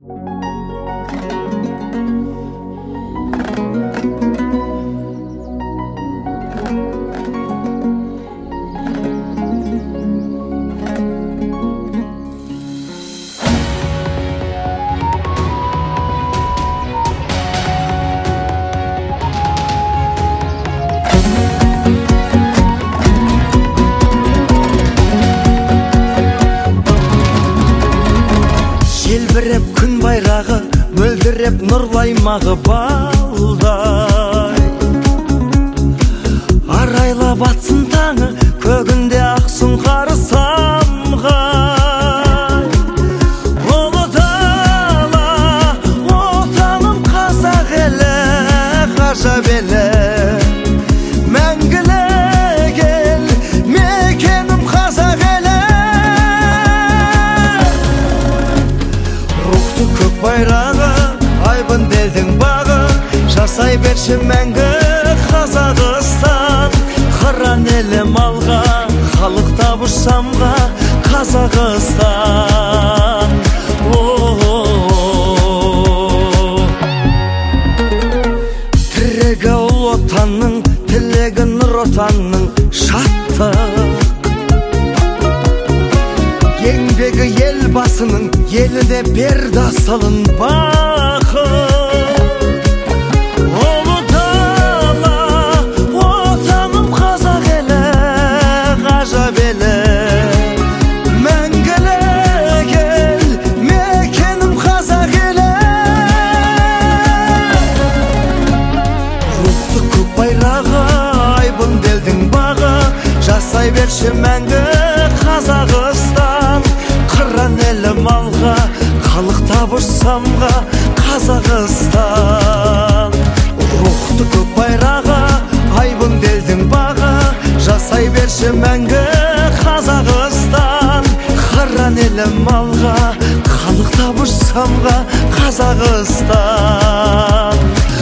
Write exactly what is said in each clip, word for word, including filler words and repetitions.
Желбіреп күн байрағы, мөлдіреп нұрлаймағы балдай. Арайлап атсын таңы, көгінде ақсын қары самғай. Ұлы дала, отаным қазақ елі, ғажап елі. Мәңгілік ел, мекенім қазақ елі. Рухты көк байрағы, айбын белдің бағы, жасай берші мәңгі Қазақстан. Қыран елім алға, халық табыш самға, Қазақстан. Тірегі ұл отанның, тілегі нұр отанның, шаттық. Еңбегі ел басының, еліне берді асылын бақыт. Ұлы дала, отаным қазақ елі, ғажап елі. Мәңгілік ел, мекенім қазақ елі. Рухты көк байрағы, айбын белдің бағы, жасай берші мәңгі Қазақстан. Қыран елім алға, халық табыш самға, Қазақстан. Рухты көк байрағы, айбын белдің бағы, жасай берші мәңгі Қазақстан. Қыран елім алға, халық табыш самға, Қазақстан.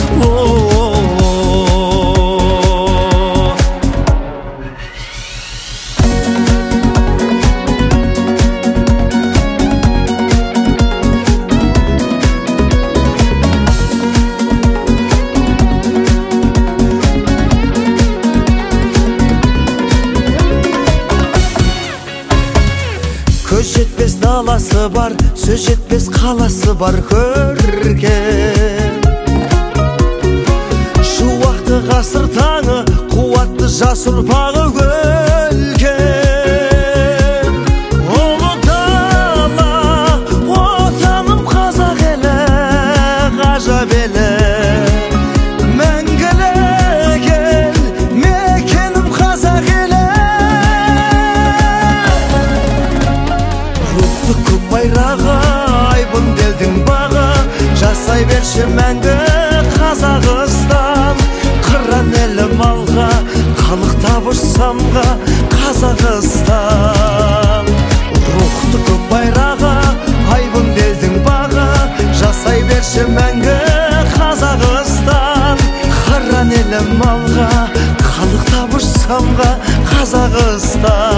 Көз жетпес даласы бар, сөз жетпес қаласы бар көркем. Шуақты ғасыр таңы, қуатты жас ұрпағы өлкем. Ұлы дала, отаным қазақ елі, ғажап елі. Мәңгілік ел, мекенім қазақ елі. Рухты көк байрағы, айбын белдің бағы, жасай берші мәңгі Қазақстан. Қыран елім алға, халық табыш самға, Қазақстан. Рухты көк байрағы, айбын белдің бағы, жасай берші мәңгі Қазақстан. Қыран елім алға, халық табыш самға, Қазақстан.